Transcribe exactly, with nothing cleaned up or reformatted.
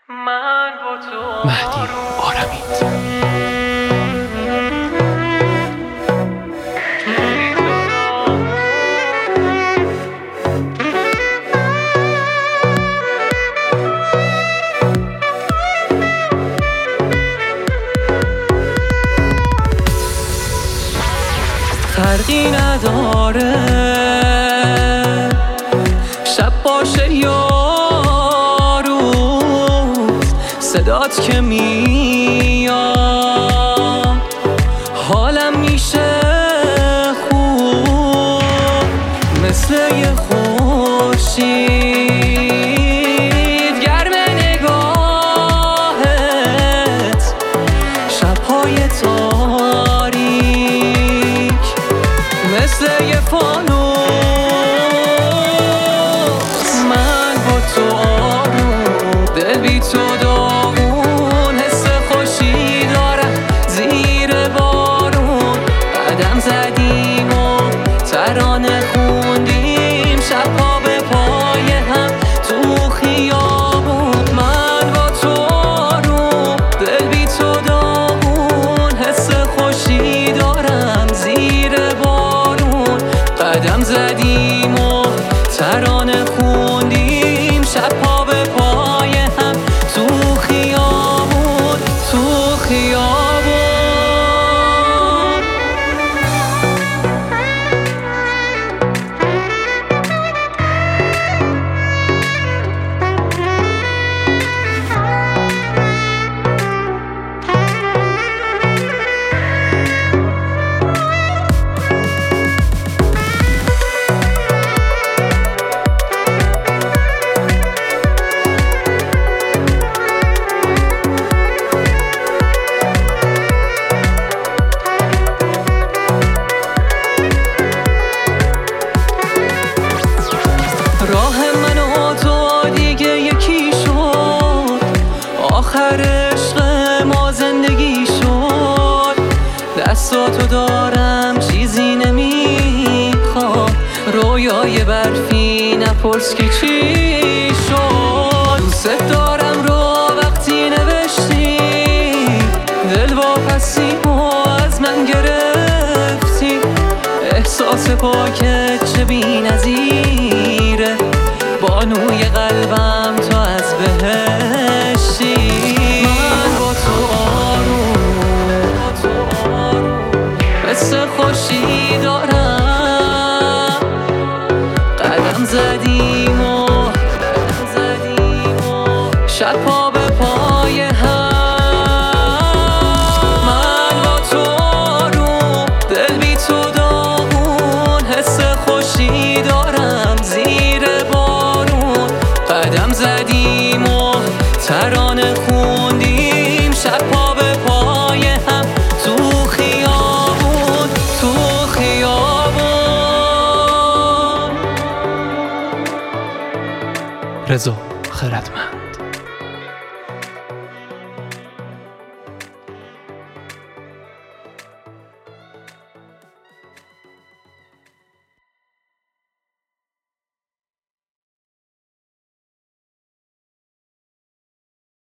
من با تو مهدی آرمید. فرقی نداره شب باشه یا روز، صدات که میاد حالم میشه خوب، مثل یه خورشید گرم نگاهت، شبهای تاریک مثل یه فانوس. من با تو آروم، دل بی تو داغون، حس خوشی دارم زیر بارون. قدم زدیم و ترانه خوندیم، شبها به پای هم تو خیابون. من با تو آروم، دل بی تو داغون، حس خوشی دارم زیر بارون. قدم زدیم و ترانه خوندیم، شبها به پای هم تو خیابون، تو خیابون. راه من و تو دیگه یکی شد، آخر عشق ما زندگی شد. دستاتو دارم چیزی نمیخواد، رویای برفی نپرس که چی شد. دوست دارم رو وقتی نوشتی، دل واپسیمو از من گرفتی. احساس پاکت چه بی نظیره، بانوی قلبم تو از بهشتی. من با تو آروم، حس خوشی دارم. قدم زدیم و شبها به پای هم. من با تو آروم، دل بی تو داغون، حس خوشی دارم زیر بارون. قدم زدیم و ترانه خوندیم، شبها به پای هم تو خیابون، تو خیابون. رضا خردمند.